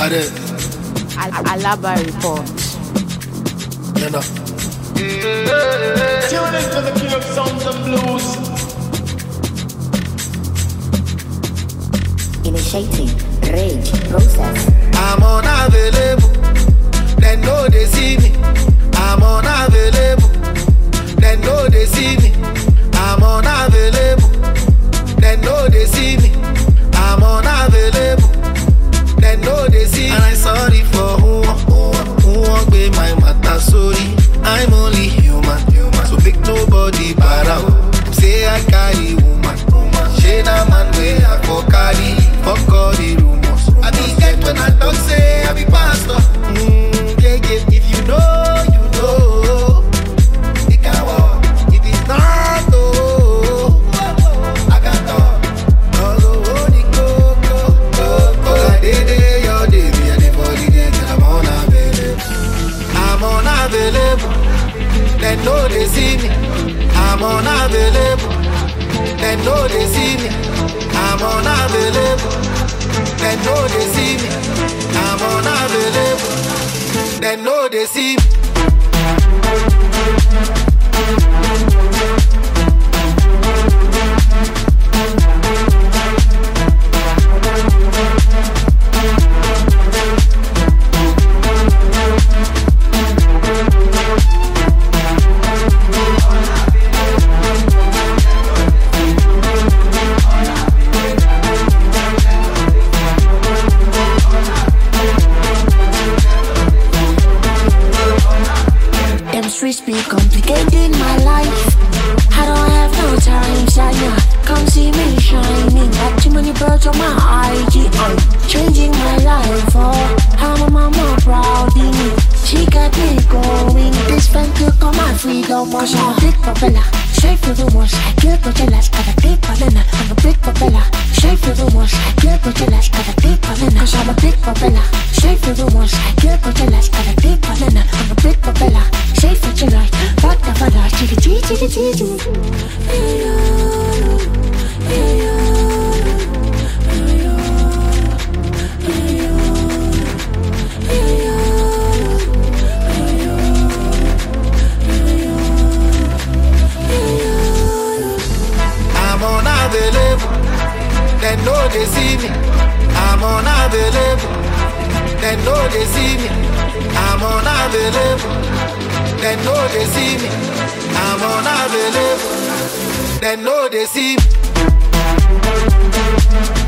Pardon. Alaba report. You know. Tune into the king of sounds and blues. Initiating rage process. I'm unavailable. They know they see me. I'm unavailable. They know they see me. I'm unavailable. They know they see me. I'm unavailable. They know they see me. And I'm sorry for who won't be my matter. Sorry, I'm only human. So big nobody para. Say I carry woman. She na man way I for carry. Fuck all the rumors. I be get when I talk say I be pastor. Yeah, if you know, you know. It can walk. If it's not, oh, I can talk. Although only go. Cause I did your day, me and the body day, till I'm unavailable. I'm unavailable. They know they see me. I'm unavailable. They know they see me. I'm unavailable. They know they see me. I'm unavailable. They know they see me. Streets be complicating my life. I don't have no time, Shania. Come see me shining. Got too many birds on my IG. I'm changing my life. Oh, I'm a mama proud in me. She got me going. This fan took on my freedom. Cause I'm a big propeller. Straight for the walls. I kill Coachella. Got a big banana. I'm a big propeller. Straight for the walls. I kill Coachella. Got a big banana. Cause I'm a big propeller. Straight for the walls. I kill Coachella. Got a big banana. I'm a big propeller. Safe for tonight, but the father, chitty. I'm unavailable. They know they see me. I'm unavailable. They know they see me. I'm unavailable. They know they see me. I'm unavailable. They know they see me.